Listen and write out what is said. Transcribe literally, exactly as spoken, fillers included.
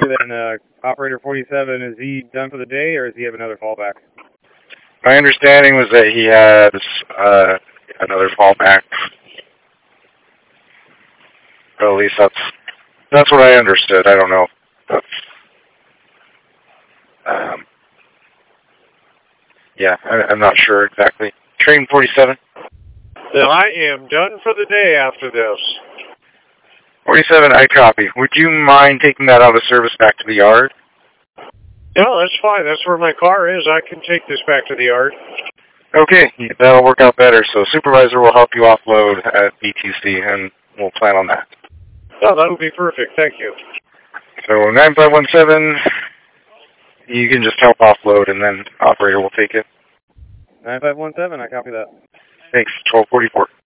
then uh, Operator forty-seven, is he done for the day, or does he have another fallback? My understanding was that he has uh, another fallback. Or at least that's that's what I understood. I don't know. That's, um, yeah, I, I'm not sure exactly. Train forty-seven. Then I am done for the day after this. forty-seven, I copy. Would you mind taking that out of service back to the yard? No, that's fine. That's where my car is. I can take this back to the yard. Okay, that'll work out better. So supervisor will help you offload at B T C, and we'll plan on that. Oh, that would be perfect. Thank you. So nine five one seven, you can just help offload, and then operator will take it. nine five one seven, I copy that. Thanks, twelve forty-four.